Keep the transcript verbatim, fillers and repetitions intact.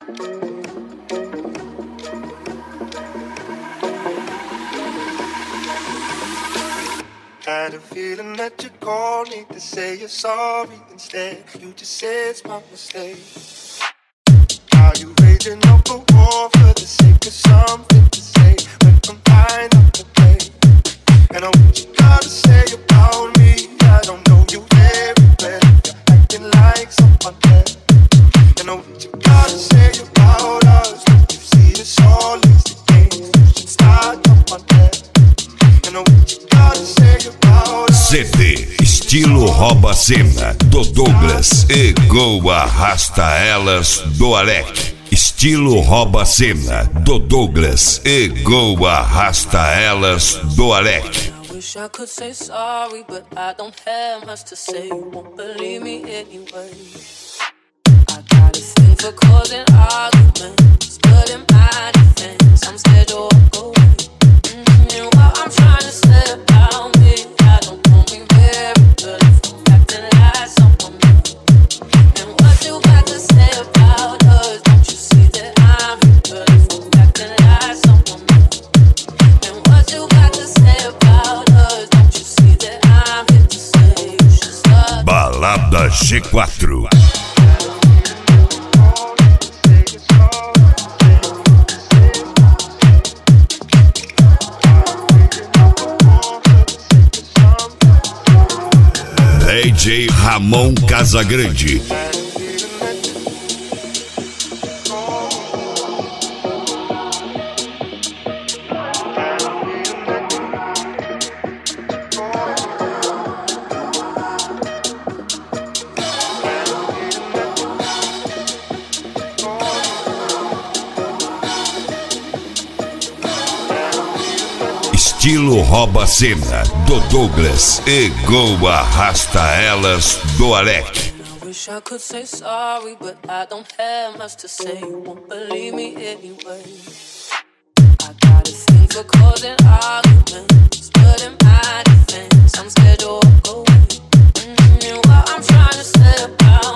Had a feeling that you called me to say you're sorry. Instead, you just said it's my mistake. Are you raging up a war for the sake of something to say when I'm fine up the day? And I what you gotta say about me. I don't know you very well. You're acting like someone else. And I what you gotta say about us. Don't you see this all is the game? You should start up on that. And I what you gotta say about us. C D estilo Rouba Cena do Douglas e Go Arrasta Elas do Alec. Estilo Rouba Cena do Douglas e Go Arrasta Elas do Alec. I wish I could say sorry, but I don't have much to say. You won't believe me anyway. I got a thing for causing arguments, but in my defense, I'm scared you'll walk away. Mm-hmm. And what I'm trying to say about me, I don't know me very good if I'm acting like someone new. And what you got to say about us, don't you see that I'm good if I'm acting like someone new. And what you got to say about us, don't you see that I'm here to say you should stop. Balada G quatro. D J Ramon Casagrande. Estilo Rouba Cena do Douglas e Go Arrasta Elas do Alec. I wish I could say sorry, but I don't have much to say. You won't believe me anyway. I got a thing for causing arguments, but in my defense, I'm scared you'll walk away. Mm-hmm. And what I'm trying to say about